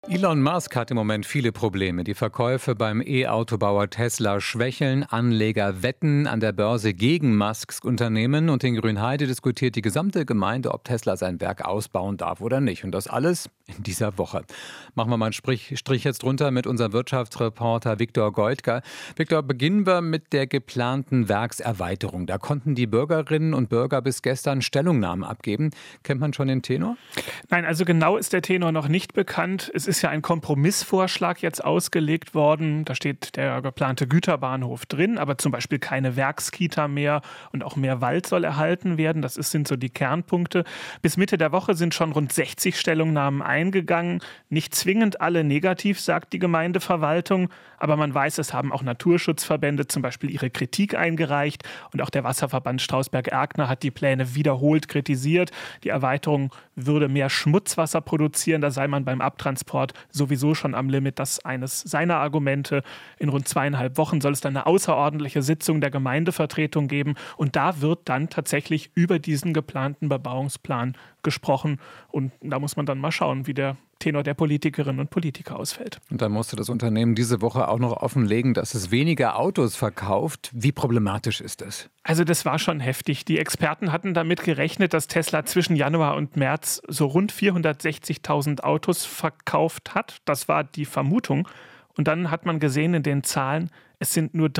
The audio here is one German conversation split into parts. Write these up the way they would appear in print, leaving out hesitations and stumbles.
Elon Musk hat im Moment viele Probleme. Die Verkäufe beim E-Autobauer Tesla schwächeln. Anleger wetten an der Börse gegen Musks Unternehmen. Und in Grünheide diskutiert die gesamte Gemeinde, ob Tesla sein Werk ausbauen darf oder nicht. Und das alles in dieser Woche. Machen wir mal einen Strich jetzt drunter mit unserem Wirtschaftsreporter Viktor Goldgar. Viktor, beginnen wir mit der geplanten Werkserweiterung. Da konnten die Bürgerinnen und Bürger bis gestern Stellungnahmen abgeben. Kennt man schon den Tenor? Nein, also genau ist der Tenor noch nicht bekannt. Es ist ja ein Kompromissvorschlag jetzt ausgelegt worden. Da steht der geplante Güterbahnhof drin, aber zum Beispiel keine Werkskita mehr und auch mehr Wald soll erhalten werden. Das sind so die Kernpunkte. Bis Mitte der Woche sind schon rund 60 Stellungnahmen eingegangen. Nicht zwingend alle negativ, sagt die Gemeindeverwaltung, aber man weiß, es haben auch Naturschutzverbände zum Beispiel ihre Kritik eingereicht und auch der Wasserverband Strausberg-Erkner hat die Pläne wiederholt kritisiert. Die Erweiterung würde mehr Schmutzwasser produzieren, da sei man beim Abtransport sowieso schon am Limit. Das ist eines seiner Argumente. In rund 2,5 Wochen soll es dann eine außerordentliche Sitzung der Gemeindevertretung geben und da wird dann tatsächlich über diesen geplanten Bebauungsplan gesprochen und da muss man dann mal schauen, wie der Tenor der Politikerinnen und Politiker ausfällt. Und dann musste das Unternehmen diese Woche auch noch offenlegen, dass es weniger Autos verkauft. Wie problematisch ist das? Also das war schon heftig. Die Experten hatten damit gerechnet, dass Tesla zwischen Januar und März so rund 460.000 Autos verkauft hat. Das war die Vermutung. Und dann hat man gesehen in den Zahlen, es sind nur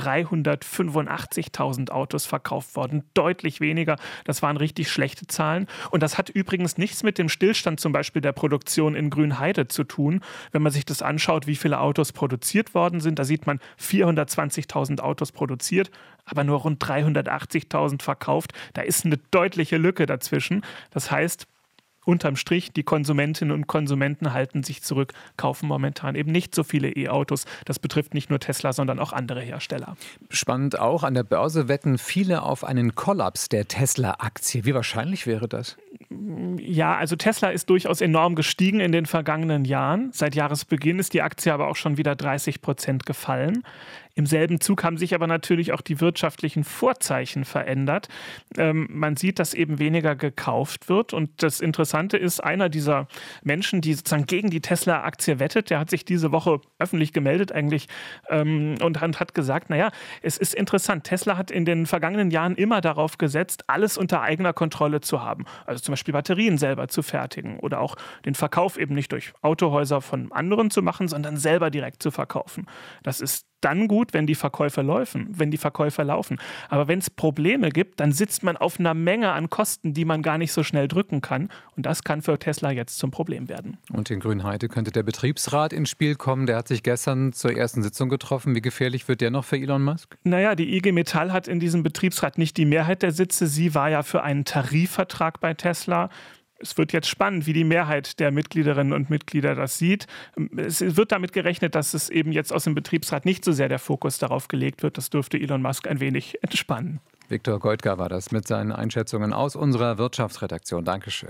385.000 Autos verkauft worden. Deutlich weniger. Das waren richtig schlechte Zahlen. Und das hat übrigens nichts mit dem Stillstand zum Beispiel der Produktion in Grünheide zu tun. Wenn man sich das anschaut, wie viele Autos produziert worden sind, da sieht man 420.000 Autos produziert, aber nur rund 380.000 verkauft. Da ist eine deutliche Lücke dazwischen. Das heißt, unterm Strich, die Konsumentinnen und Konsumenten halten sich zurück, kaufen momentan eben nicht so viele E-Autos. Das betrifft nicht nur Tesla, sondern auch andere Hersteller. Spannend auch, an der Börse wetten viele auf einen Kollaps der Tesla-Aktie. Wie wahrscheinlich wäre das? Ja, also Tesla ist durchaus enorm gestiegen in den vergangenen Jahren. Seit Jahresbeginn ist die Aktie aber auch schon wieder 30% gefallen. Im selben Zug haben sich aber natürlich auch die wirtschaftlichen Vorzeichen verändert. Man sieht, dass eben weniger gekauft wird. Und das Interessante ist, einer dieser Menschen, die sozusagen gegen die Tesla-Aktie wettet, der hat sich diese Woche öffentlich gemeldet eigentlich und hat gesagt, naja, es ist interessant. Tesla hat in den vergangenen Jahren immer darauf gesetzt, alles unter eigener Kontrolle zu haben. Also zum Beispiel Batterien selber zu fertigen oder auch den Verkauf eben nicht durch Autohäuser von anderen zu machen, sondern selber direkt zu verkaufen. Das ist dann gut, wenn die Verkäufe laufen. Aber wenn es Probleme gibt, dann sitzt man auf einer Menge an Kosten, die man gar nicht so schnell drücken kann. Und das kann für Tesla jetzt zum Problem werden. Und in Grünheide könnte der Betriebsrat ins Spiel kommen. Der hat sich gestern zur ersten Sitzung getroffen. Wie gefährlich wird der noch für Elon Musk? Naja, die IG Metall hat in diesem Betriebsrat nicht die Mehrheit der Sitze. Sie war ja für einen Tarifvertrag bei Tesla. Es wird jetzt spannend, wie die Mehrheit der Mitgliederinnen und Mitglieder das sieht. Es wird damit gerechnet, dass es eben jetzt aus dem Betriebsrat nicht so sehr der Fokus darauf gelegt wird. Das dürfte Elon Musk ein wenig entspannen. Viktor Goldgar war das mit seinen Einschätzungen aus unserer Wirtschaftsredaktion. Dankeschön.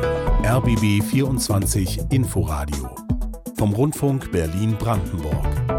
RBB 24 Inforadio vom Rundfunk Berlin-Brandenburg.